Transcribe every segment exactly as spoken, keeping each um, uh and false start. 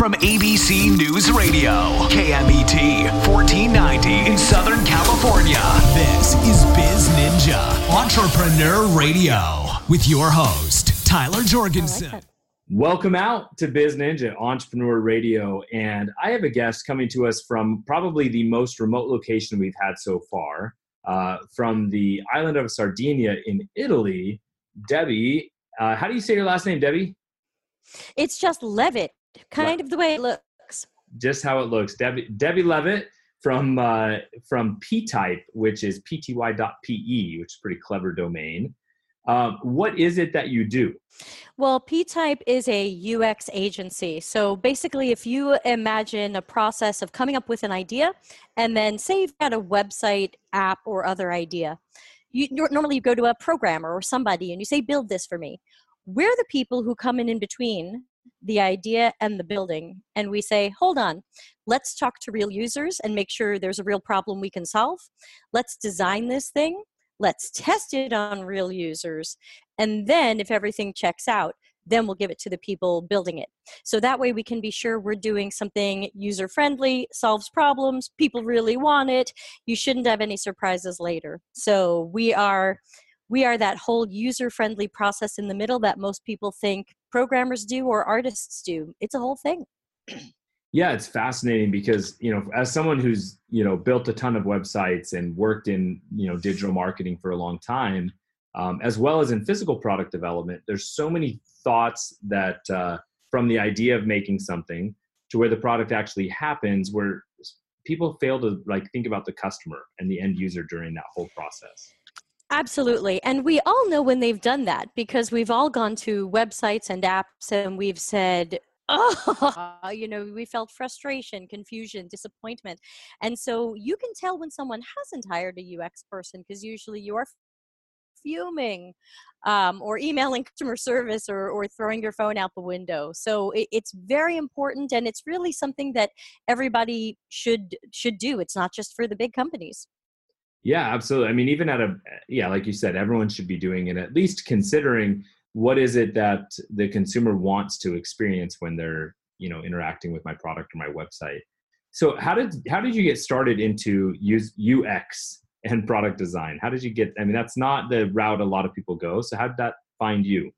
from A B C News Radio, K M E T fourteen ninety in Southern California. This is Biz Ninja Entrepreneur Radio with your host, Tyler Jorgensen. Like Welcome out to Biz Ninja Entrepreneur Radio. And I have a guest coming to us from probably the most remote location we've had so far, uh, from the island of Sardinia in Italy. Debbie, uh, how do you say your last name, Debbie? It's just Levitt, kind of the way it looks. Just how it looks. Debbie, Debbie Levitt from uh, from P-Type, which is p t y dot p e, which is a pretty clever domain. Um, what is it that you do? Well, P-Type is a U X agency. So basically, if you imagine a process of coming up with an idea, and then say you've got a website, app, or other idea, you normally you go to a programmer or somebody and you say, build this for me. We're the people who come in in between the idea and the building. And we say, hold on, let's talk to real users and make sure there's a real problem we can solve. Let's design this thing. Let's test it on real users. And then if everything checks out, then we'll give it to the people building it. So that way we can be sure we're doing something user-friendly, solves problems, people really want it. You shouldn't have any surprises later. So we are we are that whole user-friendly process in the middle that most people think programmers do or artists do. It's a whole thing. Yeah, it's fascinating because, you know, as someone who's, you know, built a ton of websites and worked in, you know, digital marketing for a long time, um, as well as in physical product development, there's so many thoughts that uh, from the idea of making something to where the product actually happens, where people fail to like think about the customer and the end user during that whole process. Absolutely. And we all know when they've done that because we've all gone to websites and apps and we've said, oh, you know, we felt frustration, confusion, disappointment. And so you can tell when someone hasn't hired a U X person because usually you are fuming um, or emailing customer service or, or throwing your phone out the window. So it, it's very important and it's really something that everybody should should do. It's not just for the big companies. Yeah, absolutely. I mean, even at a, yeah, like you said, everyone should be doing it, at least considering what is it that the consumer wants to experience when they're, you know, interacting with my product or my website. So how did, how did you get started into U X and product design? How did you get, I mean, that's not the route a lot of people go. So how did that find you?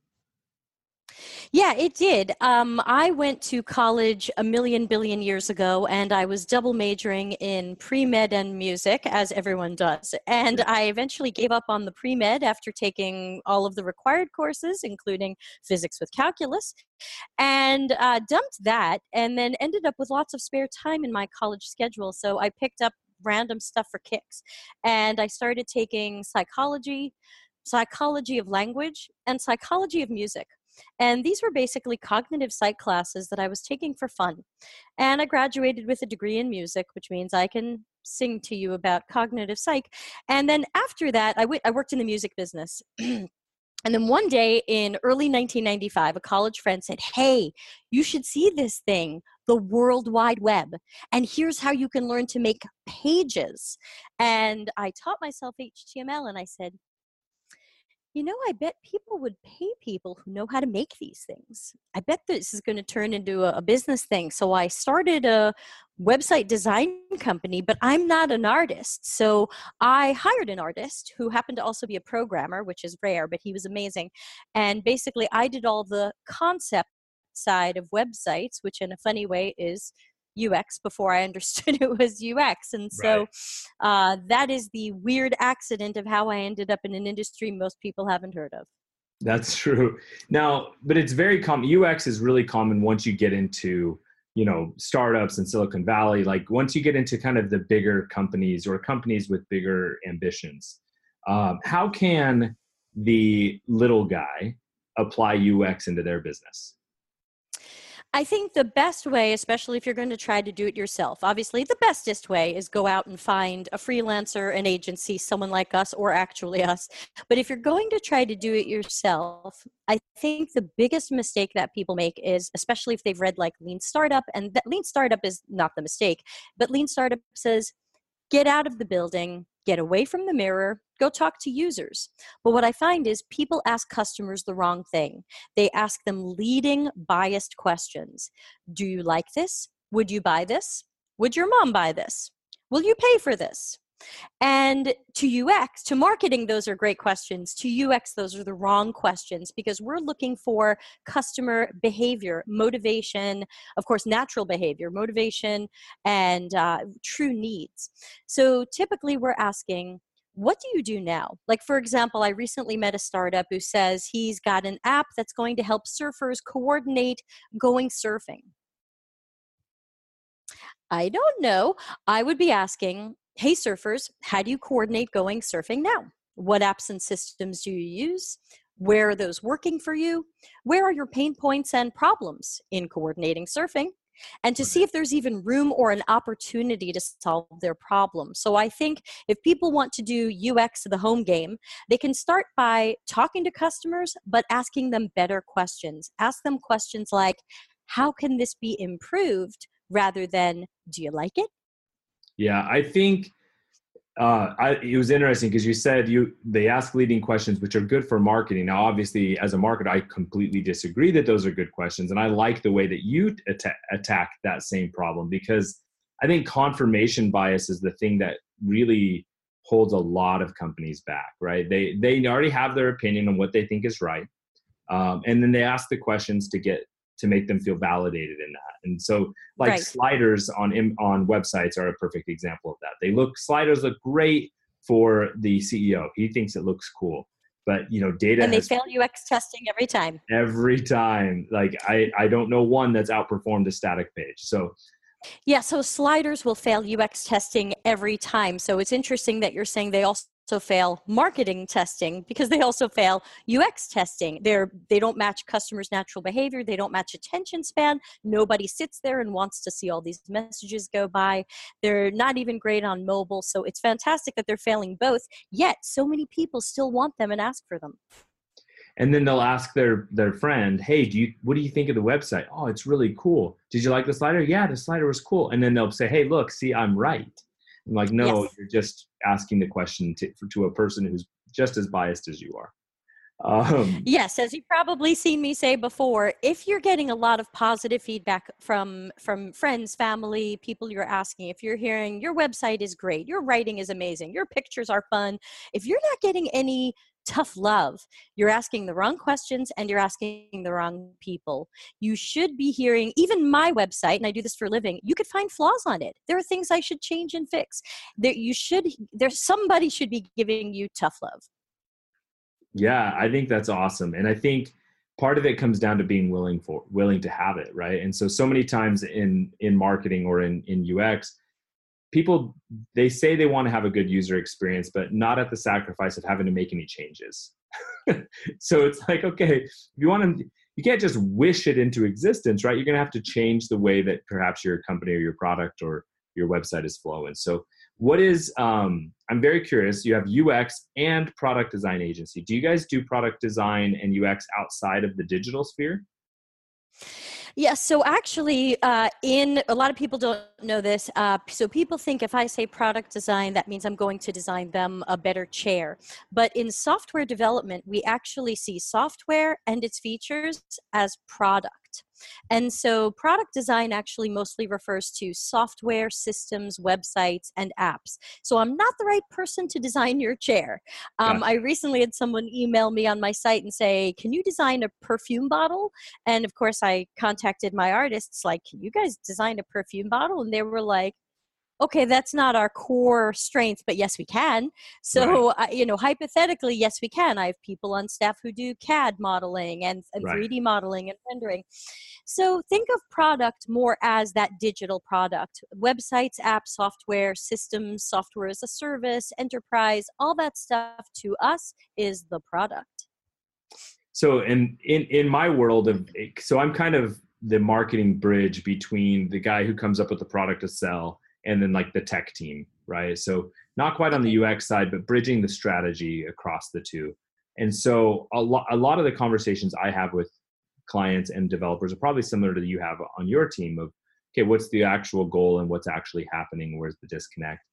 Yeah, it did. Um, I went to college a million billion years ago, and I was double majoring in pre-med and music, as everyone does. And I eventually gave up on the pre-med after taking all of the required courses, including physics with calculus, and uh, dumped that, and then ended up with lots of spare time in my college schedule. So I picked up random stuff for kicks, and I started taking psychology, psychology of language, and psychology of music. And these were basically cognitive psych classes that I was taking for fun. And I graduated with a degree in music, which means I can sing to you about cognitive psych. And then after that, I, w- I worked in the music business. And then one day in early nineteen ninety-five, a college friend said, hey, you should see this thing, the World Wide Web. And here's how you can learn to make pages. And I taught myself H T M L and I said, you know, I bet people would pay people who know how to make these things. I bet this is going to turn into a, a business thing. So I started a website design company, but I'm not an artist. So I hired an artist who happened to also be a programmer, which is rare, but he was amazing. And basically I did all the concept side of websites, which in a funny way is U X before I understood it was U X. And so Right. uh, that is the weird accident of how I ended up in an industry most people haven't heard of. That's true. Now, but it's very common. U X is really common once you get into, you know, startups in Silicon Valley. Like once you get into kind of the bigger companies or companies with bigger ambitions, um, how can the little guy apply U X into their business? I think the best way, especially if you're going to try to do it yourself, obviously the bestest way is go out and find a freelancer, an agency, someone like us, or actually us. But if you're going to try to do it yourself, I think the biggest mistake that people make is, especially if they've read like Lean Startup, and that Lean Startup is not the mistake, but Lean Startup says, get out of the building, get away from the mirror, go talk to users. But what I find is people ask customers the wrong thing. They ask them leading, biased questions. Do you like this? Would you buy this? Would your mom buy this? Will you pay for this? And to U X, to marketing, those are great questions. To U X, those are the wrong questions because we're looking for customer behavior, motivation, of course, natural behavior, motivation, and uh, true needs. So typically we're asking, what do you do now? Like, for example, I recently met a startup who says he's got an app that's going to help surfers coordinate going surfing. I don't know. I would be asking, hey, surfers, how do you coordinate going surfing now? What apps and systems do you use? Where are those working for you? Where are your pain points and problems in coordinating surfing? And to see if there's even room or an opportunity to solve their problem. So I think if people want to do U X the home game, they can start by talking to customers, but asking them better questions. Ask them questions like, how can this be improved? Rather than, do you like it? Yeah, I think uh, I, it was interesting because you said you they ask leading questions, which are good for marketing. Now, obviously, as a marketer, I completely disagree that those are good questions. And I like the way that you atta- attack that same problem because I think confirmation bias is the thing that really holds a lot of companies back, right? They, they already have their opinion on what they think is right. Um, and then they ask the questions to get to make them feel validated in that. And so like right. sliders on on websites are a perfect example of that. They look, sliders look great for the C E O. He thinks it looks cool. But you know, data and they has, fail U X testing every time. Every time. Like I, I don't know one that's outperformed a static page. So yeah, so sliders will fail U X testing every time. So it's interesting that you're saying they also fail marketing testing because they also fail U X testing. They're, they don't match customers' natural behavior. They don't match attention span. Nobody sits there and wants to see all these messages go by. They're not even great on mobile. So it's fantastic that they're failing both, yet so many people still want them and ask for them. And then they'll ask their their friend, hey, do you what do you think of the website? Oh, it's really cool. Did you like the slider? Yeah, the slider was cool. And then they'll say, hey, look, see, I'm right. I'm like, no, yes. You're just asking the question to, for, to a person who's just as biased as you are. Um, yes, as you've probably seen me say before, if you're getting a lot of positive feedback from from friends, family, people you're asking, if you're hearing your website is great, your writing is amazing, your pictures are fun, if you're not getting any tough love, you're asking the wrong questions and you're asking the wrong people. You should be hearing, even my website, and I do this for a living, you could find flaws on it. There are things I should change and fix. There, you should, there's somebody should be giving you tough love. Yeah, I think that's awesome. And I think part of it comes down to being willing for willing to have it, right? And so so many times in in marketing or in in U X, people, they say they want to have a good user experience, but not at the sacrifice of having to make any changes. So it's like, okay, if you want to, you can't just wish it into existence, right? You're going to have to change the way that perhaps your company or your product or your website is flowing. So what is, um, I'm very curious, you have U X and product design agency. Do you guys do product design and U X outside of the digital sphere? Yes. So actually, uh, in a lot of people don't know this. Uh, so people think if I say product design, that means I'm going to design them a better chair. But in software development, we actually see software and its features as product. And so product design actually mostly refers to software, systems, websites, and apps. So I'm not the right person to design your chair. Um, Gotcha. I recently had someone email me on my site and say, can you design a perfume bottle? And of course, I contacted my artists like, can you guys design a perfume bottle? And they were like, okay, that's not our core strength, but yes, we can. So, right. uh, you know, hypothetically, yes, we can. I have people on staff who do C A D modeling and, and right. three D modeling and rendering. So think of product more as that digital product. Websites, apps, software, systems, software as a service, enterprise, all that stuff to us is the product. So in, in, in my world of, so I'm kind of the marketing bridge between the guy who comes up with the product to sell and then like the tech team, right? So not quite on the U X side, but bridging the strategy across the two. And so a lot, a lot of the conversations I have with clients and developers are probably similar to that you have on your team of, okay, what's the actual goal and what's actually happening? Where's the disconnect?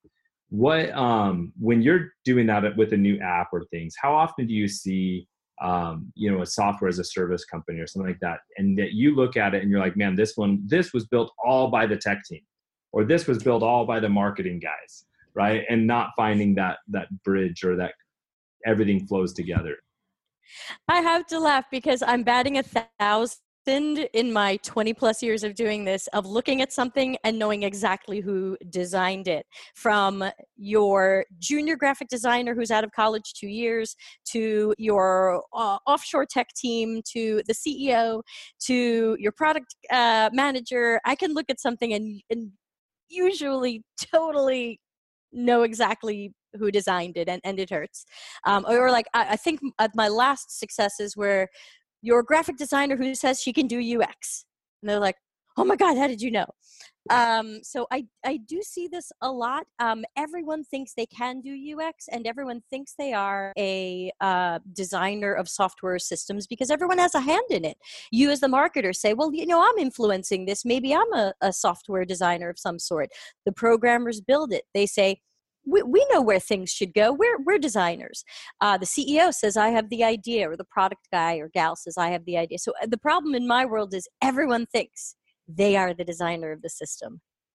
what, um, when you're doing that with a new app or things, how often do you see, um, you know, a software as a service company or something like that, and that you look at it and you're like, man, this one, this was built all by the tech team, or this was built all by the marketing guys, right? And not finding that, that bridge or that everything flows together. I have to laugh because I'm batting a thousand in my twenty plus years of doing this, of looking at something and knowing exactly who designed it, from your junior graphic designer who's out of college two years to your uh, offshore tech team, to the C E O, to your product uh, manager. I can look at something and, and usually totally know exactly who designed it, and, and it hurts. Um, or like, I, I think my last successes were your graphic designer who says she can do U X. And they're like, oh my God, how did you know? Um, so I, I do see this a lot. Um, everyone thinks they can do U X, and everyone thinks they are a uh, designer of software systems because everyone has a hand in it. You as the marketer say, well, you know, I'm influencing this. Maybe I'm a, a software designer of some sort. The programmers build it. They say, We, we know where things should go. We're, we're designers. Uh, the C E O says, I have the idea, or the product guy or gal says, I have the idea. So the problem in my world is everyone thinks they are the designer of the system.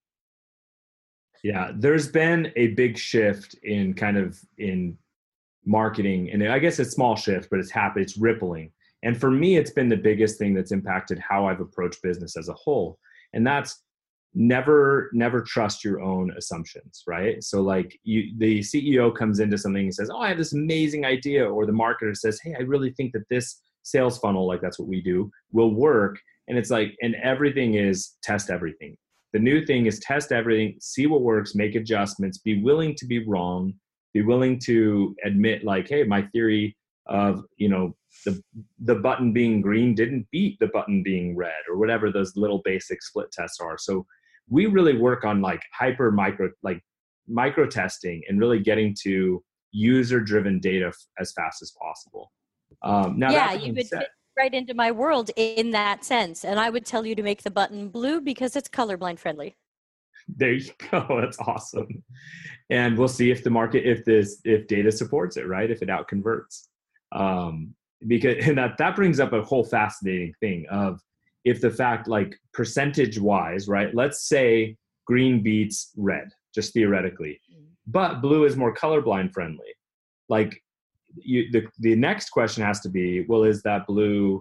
Yeah, there's been a big shift in kind of in marketing, and I guess it's a small shift, but it's happened, it's rippling. And for me, it's been the biggest thing that's impacted how I've approached business as a whole. And that's never, never trust your own assumptions, right? So like you, the C E O comes into something and says, oh, I have this amazing idea. Or the marketer says, hey, I really think that this sales funnel, like that's what we do, will work. And it's like, and everything is test everything. The new thing is test everything, see what works, make adjustments, be willing to be wrong, be willing to admit like, hey, my theory of, you know, the the button being green didn't beat the button being red, or whatever those little basic split tests are. So we really work on like hyper micro, like micro testing, and really getting to user driven data f- as fast as possible. Um, now yeah, that you would said, fit right into my world in that sense. And I would tell you to make the button blue because it's colorblind friendly. There you go. That's awesome. And we'll see if the market, if this, if data supports it, right? If it out converts. Um, because, and that, that brings up a whole fascinating thing of if the fact, like percentage wise, right? Let's say green beats red, just theoretically, but blue is more colorblind friendly. Like you, the, the next question has to be, well, is that blue,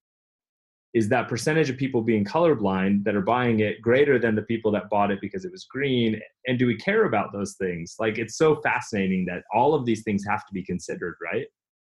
is that percentage of people being colorblind that are buying it greater than the people that bought it because it was green? And do we care about those things? Like, it's so fascinating that all of these things have to be considered, right?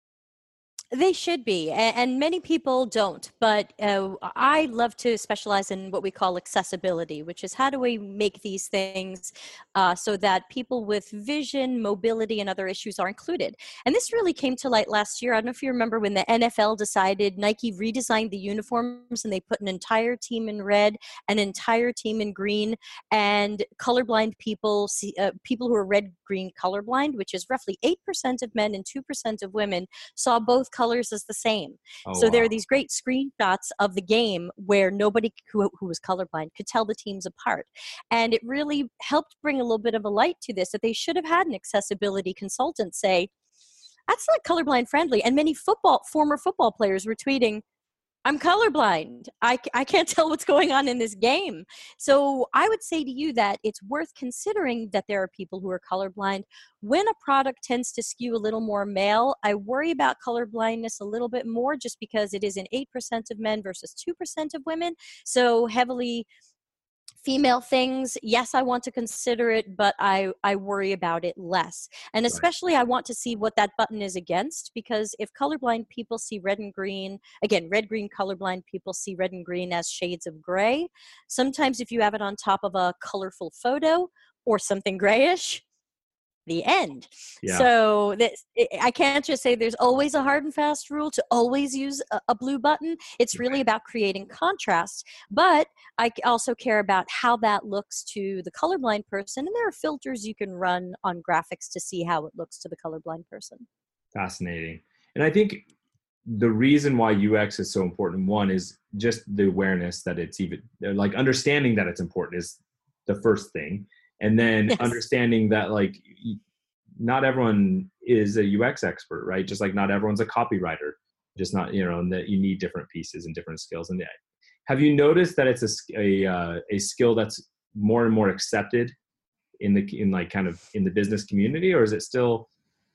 They should be, and many people don't, but uh, I love to specialize in what we call accessibility, which is how do we make these things uh, so that people with vision, mobility, and other issues are included. And this really came to light last year. I don't know if you remember when the N F L decided, Nike redesigned the uniforms and they put an entire team in red, an entire team in green, and colorblind people, see, uh, people who are red-green colorblind, which is roughly eight percent of men and two percent of women, saw both colors as the same. Oh, so wow. There are these great screenshots of the game where nobody who, who was colorblind could tell the teams apart. And it really helped bring a little bit of a light to this, that they should have had an accessibility consultant say, that's not colorblind friendly. And many football, former football players were tweeting, I'm colorblind. I, I can't tell what's going on in this game. So I would say to you that it's worth considering that there are people who are colorblind. When a product tends to skew a little more male, I worry about colorblindness a little bit more, just because it is in eight percent of men versus two percent of women. So heavily female things, yes, I want to consider it, but I, I worry about it less. And especially right. I want to see what that button is against, because if colorblind people see red and green, again, red-green colorblind people see red and green as shades of gray. Sometimes if you have it on top of a colorful photo or something grayish, the end. Yeah. So this, I can't just say there's always a hard and fast rule to always use a, a blue button. It's really about creating contrast. But I also care about how that looks to the colorblind person. And there are filters you can run on graphics to see how it looks to the colorblind person. Fascinating. And I think the reason why U X is so important, one, is just the awareness that it's even, like understanding that it's important is the first thing. And then Yes. understanding that like not everyone is a U X expert, right? Just like not everyone's a copywriter, just not, you know, and that you need different pieces and different skills. And have you noticed that it's a, a, uh, a skill that's more and more accepted in the, in like kind of in the business community, or is it still,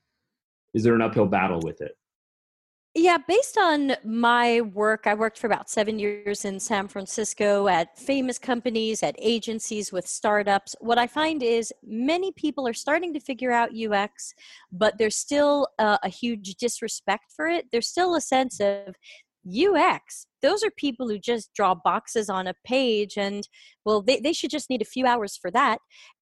is there an uphill battle with it? Yeah, based on my work, I worked for about seven years in San Francisco at famous companies, at agencies with startups. What I find is many people are starting to figure out U X, but there's still a, a huge disrespect for it. There's still a sense of U X. Those are people who just draw boxes on a page, and well, they, they should just need a few hours for that.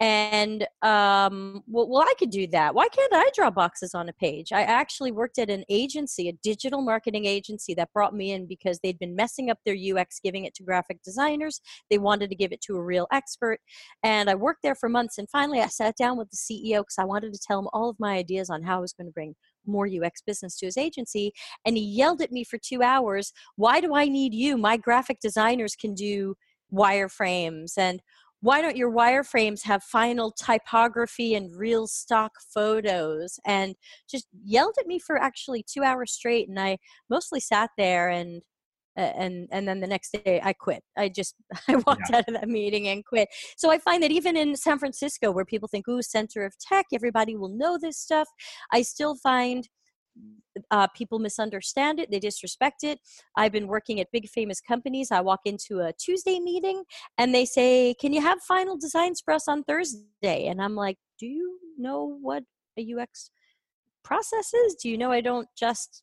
And um, well, well, I could do that. Why can't I draw boxes on a page? I actually worked at an agency, a digital marketing agency that brought me in because they'd been messing up their U X, giving it to graphic designers. They wanted to give it to a real expert. And I worked there for months. And finally, I sat down with the C E O because I wanted to tell him all of my ideas on how I was going to bring more U X business to his agency. And he yelled at me for two hours. Why do I need you? My graphic designers can do wireframes. And why don't your wireframes have final typography and real stock photos? And just yelled at me for actually two hours straight. And I mostly sat there and and and then the next day I quit. I just I walked Yeah. out of that meeting and quit. So I find that even in San Francisco, where people think, ooh, center of tech, everybody will know this stuff, I still find uh, people misunderstand it. They disrespect it. I've been working at big famous companies. I walk into a Tuesday meeting and they say, can you have final designs for us on Thursday? And I'm like, do you know what a U X process is? Do you know I don't just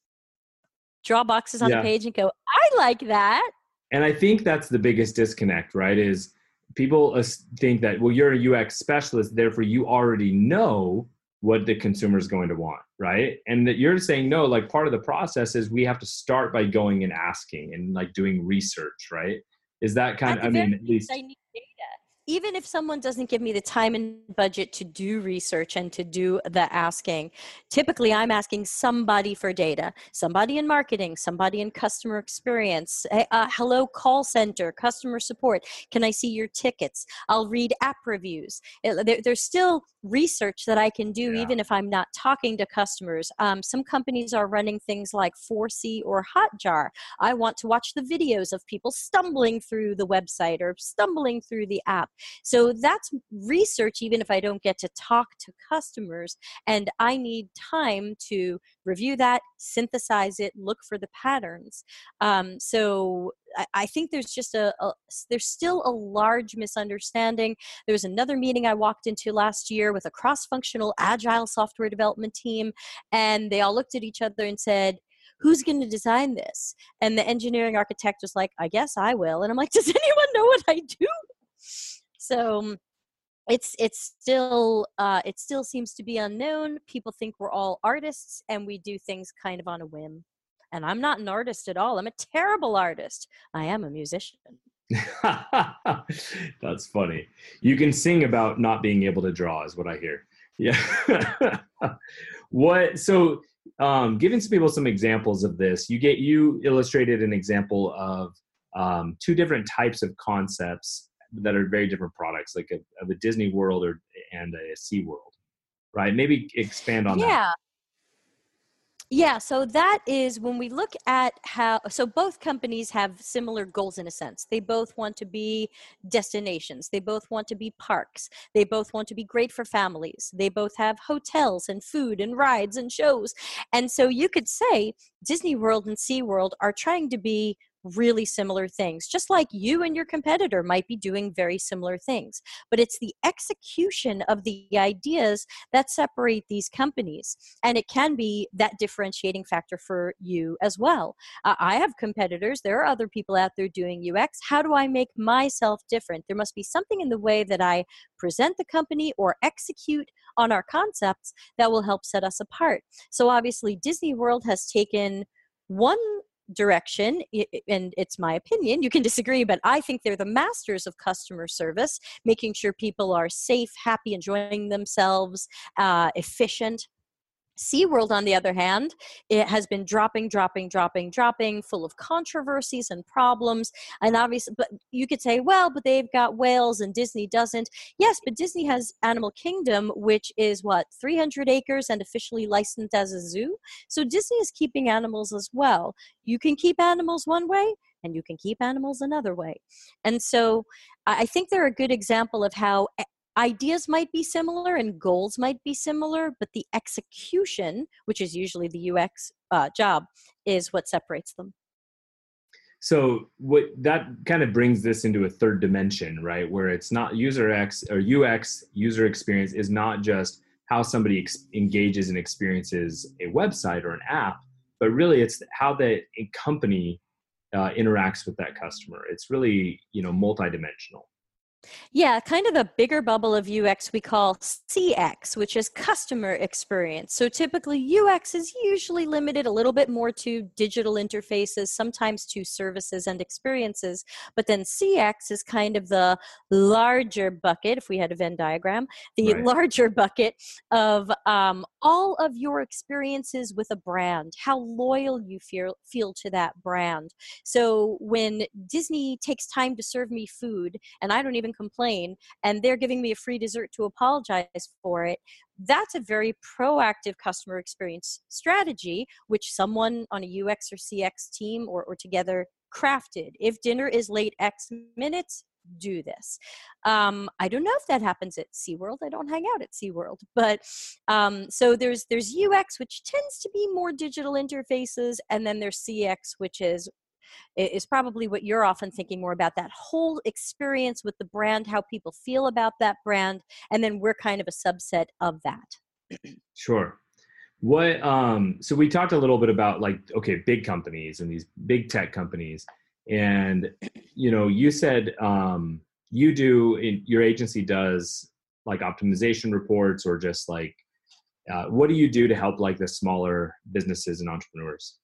draw boxes on a Yeah. page and go, I like that? And I think that's the biggest disconnect, right? Is people as- think that, well, you're a U X specialist, therefore you already know what the consumer is going to want, right? And that you're saying, no, like part of the process is we have to start by going and asking and like doing research, right? Is that kind At of, the I very mean, at least, least, I need data. Even if someone doesn't give me the time and budget to do research and to do the asking, typically I'm asking somebody for data, somebody in marketing, somebody in customer experience, uh, hello call center, customer support. Can I see your tickets? I'll read app reviews. It, there, there's still research that I can do Yeah. even if I'm not talking to customers. Um, some companies are running things like four C or Hotjar. I want to watch the videos of people stumbling through the website or stumbling through the app. So that's research, even if I don't get to talk to customers. And I need time to review that, synthesize it, look for the patterns. Um, so I, I think there's just a, a, there's still a large misunderstanding. There was another meeting I walked into last year with a cross-functional agile software development team. And they all looked at each other and said, who's going to design this? And the engineering architect was like, I guess I will. And I'm like, does anyone know what I do? So it's it's still uh, it still seems to be unknown. People think we're all artists and we do things kind of on a whim. And I'm not an artist at all. I'm a terrible artist. I am a musician. that's funny. You can sing about not being able to draw is what I hear. Yeah. What, so um, giving some people some examples of this, you get, you illustrated an example of um, two different types of concepts that are very different products, like a, of a Disney World or and a Sea World, right? Maybe expand on that. Yeah. Yeah, so that is when we look at how, so both companies have similar goals in a sense. They both want to be destinations. They both want to be parks. They both want to be great for families. They both have hotels and food and rides and shows. And so you could say Disney World and SeaWorld are trying to be really similar things, just like you and your competitor might be doing very similar things. But it's the execution of the ideas that separate these companies. And it can be that differentiating factor for you as well. Uh, I have competitors. There are other people out there doing U X. How do I make myself different? There must be something in the way that I present the company or execute on our concepts that will help set us apart. So obviously Disney World has taken one direction, and it's my opinion, you can disagree, but I think they're the masters of customer service, making sure people are safe, happy, enjoying themselves, uh, efficient. SeaWorld, on the other hand, it has been dropping, dropping, dropping, dropping, full of controversies and problems. And obviously, but you could say, well, but they've got whales and Disney doesn't. Yes, but Disney has Animal Kingdom, which is what, three hundred acres and officially licensed as a zoo. So Disney is keeping animals as well. You can keep animals one way and you can keep animals another way. And so I think they're a good example of how ideas might be similar and goals might be similar, but the execution, which is usually the U X uh, job, is what separates them. So what that kind of brings this into a third dimension, right? Where it's not user X or U X, user experience is not just how somebody ex- engages and experiences a website or an app, but really it's how the company uh, interacts with that customer. It's really, you know, multidimensional. Yeah, kind of the bigger bubble of U X we call C X, which is customer experience. So typically U X is usually limited a little bit more to digital interfaces, sometimes to services and experiences. But then C X is kind of the larger bucket, if we had a Venn diagram, the Right. larger bucket of um, all of your experiences with a brand, how loyal you feel, feel to that brand. So when Disney takes time to serve me food and I don't even complain, and they're giving me a free dessert to apologize for it, that's a very proactive customer experience strategy, which someone on a U X or C X team or, or together crafted. If dinner is late X minutes, do this. Um, I don't know if that happens at SeaWorld. I don't hang out at SeaWorld. But um, so there's there's U X, which tends to be more digital interfaces, and then there's C X, which is is probably what you're often thinking more about, that whole experience with the brand, how people feel about that brand, and then we're kind of a subset of that. Sure. What um so we talked a little bit about, like, okay, big companies and these big tech companies, and you know, you said um you do in, your agency does like optimization reports, or just like uh, what do you do to help like the smaller businesses and entrepreneurs?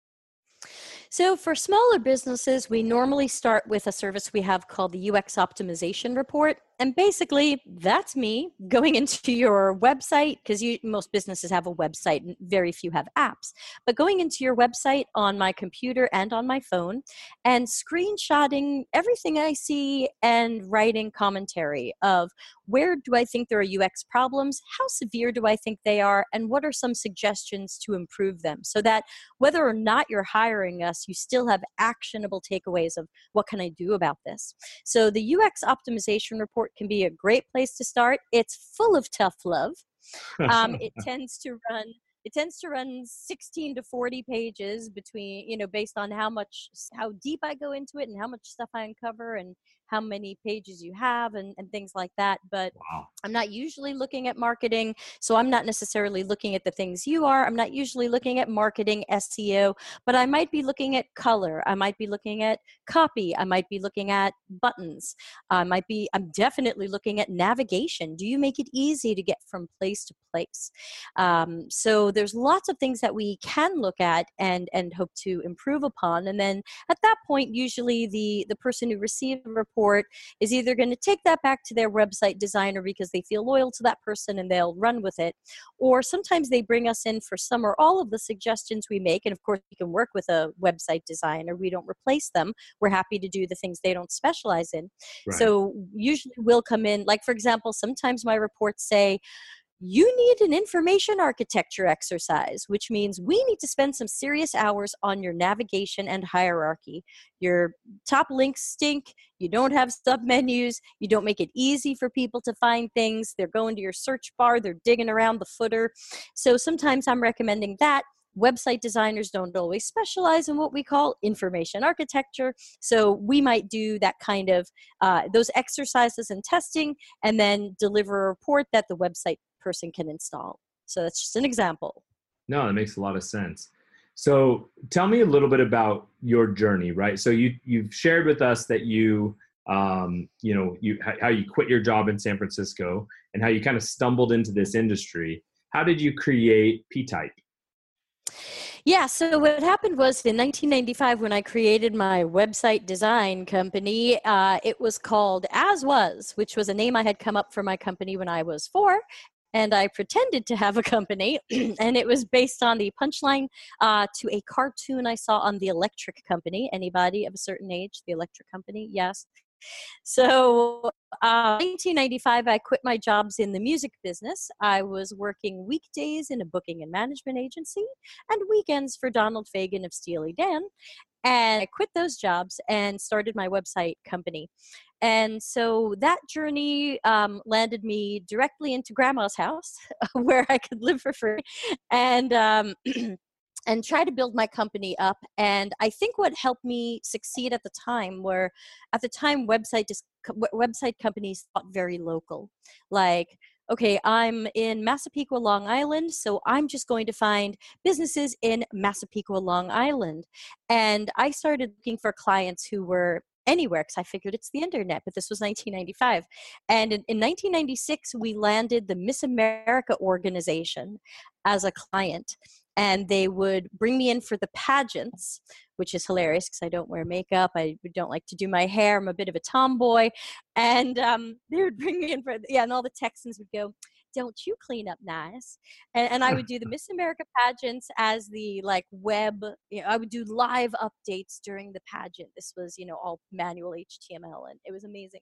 So for smaller businesses, we normally start with a service we have called the U X Optimization Report. And basically, that's me going into your website, because most businesses have a website and very few have apps. But going into your website on my computer and on my phone and screenshotting everything I see and writing commentary of where do I think there are U X problems, how severe do I think they are, and what are some suggestions to improve them, so that whether or not you're hiring us, you still have actionable takeaways of what can I do about this. So the U X Optimization Report can be a great place to start. It's full of tough love. Um, it tends to run It tends to run sixteen to forty pages between, you know, based on how much, how deep I go into it and how much stuff I uncover and how many pages you have and, and things like that. But Wow. I'm not usually looking at marketing, so I'm not necessarily looking at the things you are. I'm not usually looking at marketing, S E O, but I might be looking at color. I might be looking at copy. I might be looking at buttons. I might be, I'm definitely looking at navigation. Do you make it easy to get from place to place? Um, so there's lots of things that we can look at and, and hope to improve upon. And then at that point, usually the, the person who received the report is either going to take that back to their website designer because they feel loyal to that person and they'll run with it. Or sometimes they bring us in for some or all of the suggestions we make. And of course, we can work with a website designer. We don't replace them. We're happy to do the things they don't specialize in. Right. So usually we'll come in, like, for example, sometimes my reports say, you need an information architecture exercise, which means we need to spend some serious hours on your navigation and hierarchy. Your top links stink. You don't have submenus. You don't make it easy for people to find things. They're going to your search bar. They're digging around the footer. So sometimes I'm recommending that. Website designers don't always specialize in what we call information architecture. So we might do that kind of, uh, those exercises and testing, and then deliver a report that the website person can install. So that's just an example. No, that makes a lot of sense. So tell me a little bit about your journey, right? So you, you've shared with us that you, um, you know, you, how you quit your job in San Francisco and how you kind of stumbled into this industry. How did you create P-Type? Yeah, so what happened was in nineteen ninety-five, when I created my website design company, uh, it was called As Was, which was a name I had come up for my company when I was four. and I pretended to have a company, and it was based on the punchline uh, to a cartoon I saw on the Electric Company. Anybody of a certain age, the Electric Company? Yes. So, uh, nineteen ninety-five, I quit my jobs in the music business. I was working weekdays in a booking and management agency and weekends for Donald Fagen of Steely Dan. And I quit those jobs and started my website company. And so that journey um, landed me directly into grandma's house where I could live for free. And um, and try to build my company up. And I think what helped me succeed at the time were, at the time, website dis- website companies thought very local. Like, okay, I'm in Massapequa, Long Island, so I'm just going to find businesses in Massapequa, Long Island. And I started looking for clients who were anywhere because I figured it's the internet, but this was nineteen ninety-five. And in, in nineteen ninety-six, we landed the Miss America organization as a client. And they would bring me in for the pageants, which is hilarious because I don't wear makeup. I don't like to do my hair. I'm a bit of a tomboy. And um, they would bring me in for, yeah, and all the Texans would go, don't you clean up nice? And, and I would do the Miss America pageants as the like web, you know, I would do live updates during the pageant. This was, you know, all manual H T M L, and it was amazing.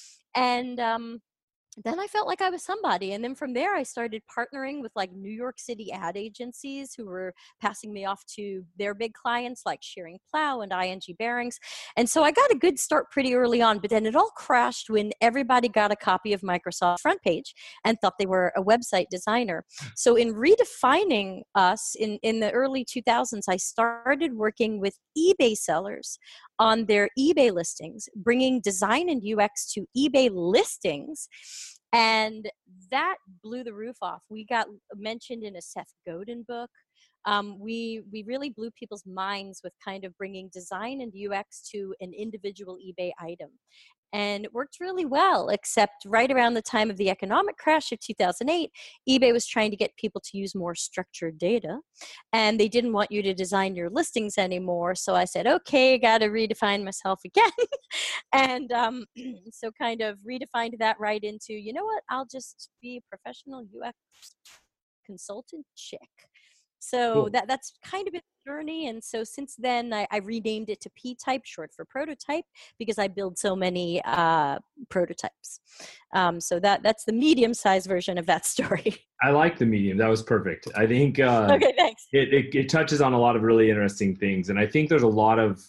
And um, then I felt like I was somebody. And then from there, I started partnering with like New York City ad agencies who were passing me off to their big clients like Shearing Plow and I N G Bearings. And so I got a good start pretty early on, but then it all crashed when everybody got a copy of Microsoft Front Page and thought they were a website designer. So in redefining us in, in the early two thousands, I started working with eBay sellers on their eBay listings, bringing design and U X to eBay listings. And that blew the roof off. We got mentioned in a Seth Godin book. Um, we we really blew people's minds with kind of bringing design and U X to an individual eBay item. And it worked really well, except right around the time of the economic crash of two thousand eight, eBay was trying to get people to use more structured data, and they didn't want you to design your listings anymore. So I said, okay, got to redefine myself again. and um, so kind of redefined that right into, you know what, I'll just be a professional U X consultant chick. So Cool. that that's kind of been a journey. And so since then, I, I renamed it to P-Type, short for prototype, because I build so many uh, prototypes. Um, so that that's the medium-sized version of that story. I like the medium. That was perfect. I think uh, okay, thanks. It, it it touches on a lot of really interesting things. And I think there's a lot of,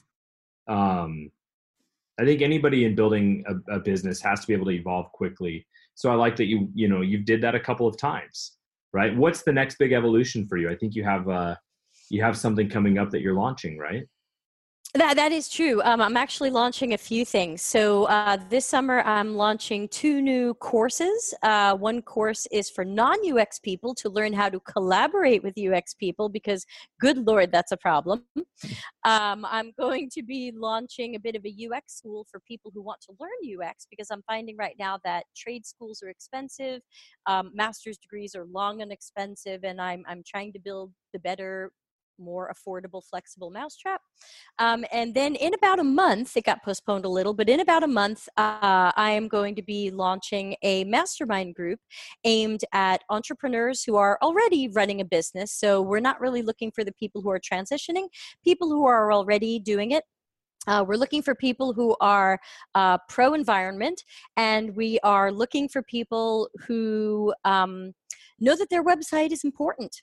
um, I think anybody in building a, a business has to be able to evolve quickly. So I like that you, you know, you did that a couple of times. Right? What's the next big evolution for you? I think you have uh, you have something coming up that you're launching, right? That that is true. Um, I'm actually launching a few things. So uh, this summer, I'm launching two new courses. Uh, one course is for non-U X people to learn how to collaborate with U X people, because good Lord, that's a problem. Um, I'm going to be launching a bit of a U X school for people who want to learn U X, because I'm finding right now that trade schools are expensive, um, master's degrees are long and expensive, and I'm I'm trying to build the better, more affordable, flexible mousetrap. Um, and then in about a month, it got postponed a little, but in about a month, uh, I am going to be launching a mastermind group aimed at entrepreneurs who are already running a business. So we're not really looking for the people who are transitioning, people who are already doing it. Uh, we're looking for people who are uh, pro-environment, and we are looking for people who um, know that their website is important,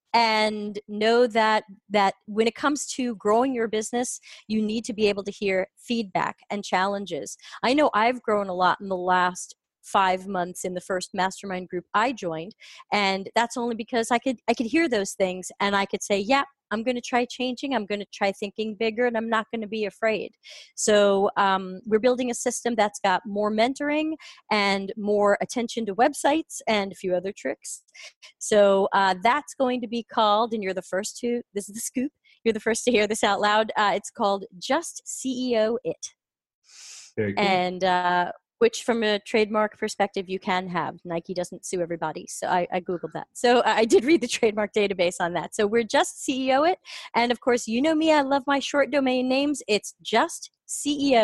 and know that that when it comes to growing your business, you need to be able to hear feedback and challenges. I know I've grown a lot in the last five months in the first mastermind group I joined, and that's only because I could I could hear those things, and I could say, yeah, I'm going to try changing, I'm going to try thinking bigger, and I'm not going to be afraid. So um, we're building a system that's got more mentoring and more attention to websites and a few other tricks. So uh, that's going to be called, and you're the first to, this is the scoop, you're the first to hear this out loud, uh, it's called Just C E O It. Very cool. And uh, which from a trademark perspective you can have. Nike doesn't sue everybody. So I, I Googled that. So I did read the trademark database on that. So we're Just C E O It. And of course, you know me, I love my short domain names. It's just C E O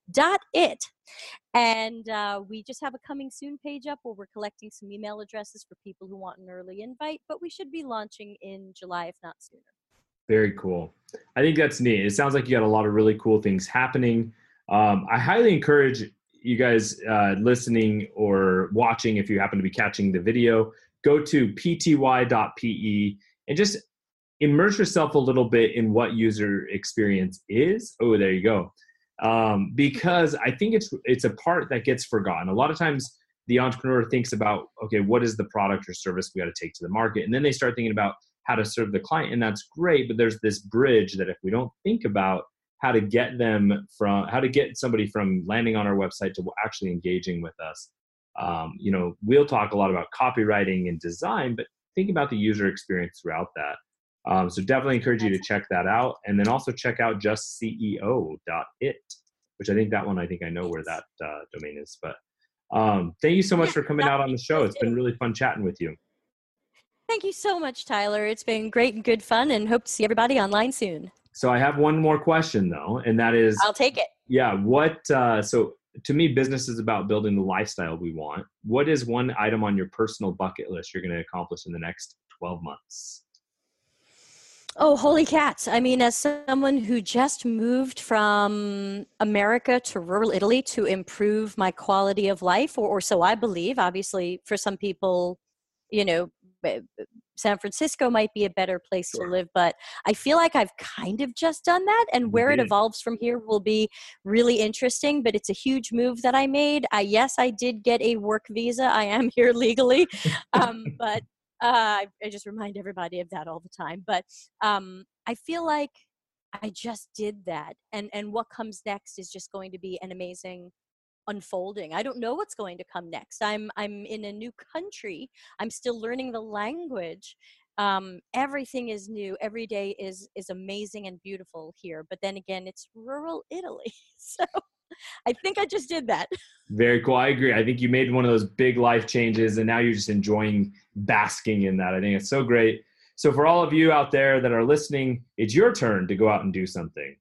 dot it. And uh, we just have a coming soon page up where we're collecting some email addresses for people who want an early invite, but we should be launching in July, if not sooner. Very cool. I think that's neat. It sounds like you got a lot of really cool things happening. Um, I highly encourage you guys uh, listening or watching, if you happen to be catching the video, go to p t y dot p e and just immerse yourself a little bit in what user experience is. Oh, there you go. Um, because I think it's it's a part that gets forgotten. A lot of times the entrepreneur thinks about, okay, what is the product or service we got to take to the market? And then they start thinking about how to serve the client. And that's great, but there's this bridge that if we don't think about how to get them from, how to get somebody from landing on our website to actually engaging with us, um, you know, we'll talk a lot about copywriting and design, but think about the user experience throughout that. Um, so definitely encourage you to check that out. And then also check out just C E O dot it, which I think that one, I think I know where that uh, domain is. But um, thank you so much for coming out on the show. It's been really fun chatting with you. Thank you so much, Tyler. It's been great and good fun, and hope to see everybody online soon. So I have one more question though, and that is, I'll take it. Yeah. What, uh, so to me, business is about building the lifestyle we want. What is one item on your personal bucket list you're going to accomplish in the next twelve months? Oh, holy cats. I mean, as someone who just moved from America to rural Italy to improve my quality of life, or, or so I believe, obviously for some people, you know, San Francisco might be a better place sure. to live, but I feel like I've kind of just done that. And where mm-hmm. it evolves from here will be really interesting, but it's a huge move that I made. I, yes, I did get a work visa. I am here legally, um, but Uh, I just remind everybody of that all the time. But um, I feel like I just did that. And, and what comes next is just going to be an amazing unfolding. I don't know what's going to come next. I'm I'm in a new country. I'm still learning the language. Um, everything is new. Every day is is amazing and beautiful here. But then again, it's rural Italy. So I think I just did that. Very cool. I agree. I think you made one of those big life changes and now you're just enjoying basking in that. I think it's so great. So for all of you out there that are listening, it's your turn to go out and do something.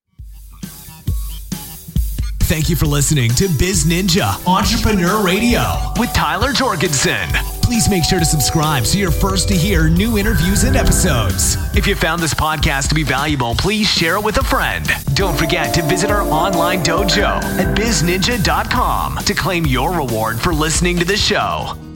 Thank you for listening to Biz Ninja Entrepreneur Radio with Tyler Jorgensen. Please make sure to subscribe so you're first to hear new interviews and episodes. If you found this podcast to be valuable, please share it with a friend. Don't forget to visit our online dojo at biz ninja dot com to claim your reward for listening to the show.